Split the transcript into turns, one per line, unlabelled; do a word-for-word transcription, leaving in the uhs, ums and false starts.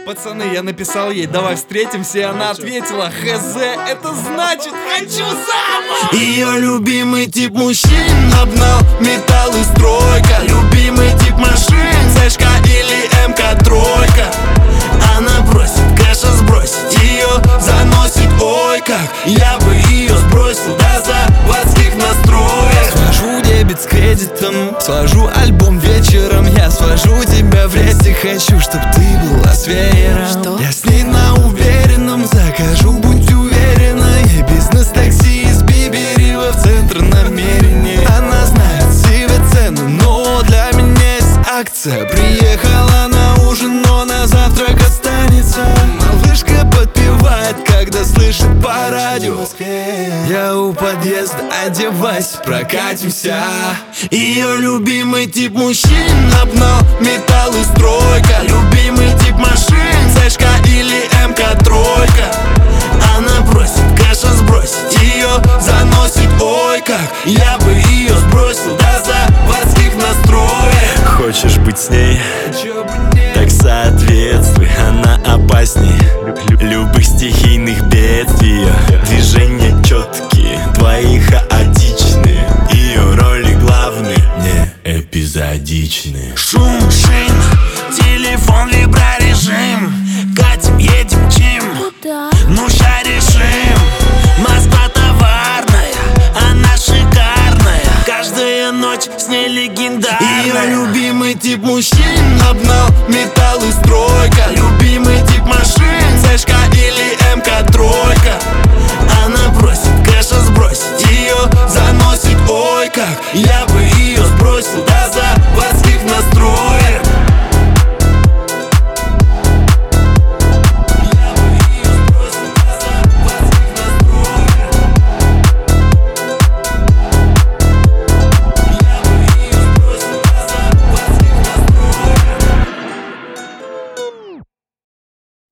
Пацаны, я написал ей: давай встретимся, и она ответила: хз, это значит хочу замуж.
Ее любимый тип мужчин: обнал, металл и стройка. Любимый тип машин: Цешка или МК тройка. Она просит кэша сбросить, ее заносит, ой как я бы ее сбросил до заводских настроек.
Свожу дебет с кредитом, сложу альбом вечером. Я свожу тебя в рейсе, хочу, чтоб ты была с веером.
Что?
Я с ней на уверенном, закажу, будь уверена. И бизнес-такси из Биберева в центр намерения. Она знает себе цену, но для меня есть акция. Приехала на ужин, но на завтрак останется. Малышка подпевает, когда слышит по радио. Я у подъезда, одевайся, прокатимся.
Ее любимый тип мужчин: обнал, металл и стройка. Любимый тип машин: Цешка или МК тройка. Она просит кэша сбросить, ее заносит, ой как я бы ее сбросил до заводских настроек.
Хочешь быть с ней? Так соответствуй, она опасней любых стихийных бедствий. Движения четкие, твои хаотичные. Ее роли главные, не эпизодичные.
Шум шин, телефон виброрежим. Катим, едем, чим,
Куда?
ну ща решим. Москва товарная, она шикарная. Каждая ночь с ней легендарная. Ее любимый тип мужчин: обнал, металл и стройка. Любимый тип машин: Цешка или МК тройка. Она просит кэша сбросить, ее заносит, ой как я бы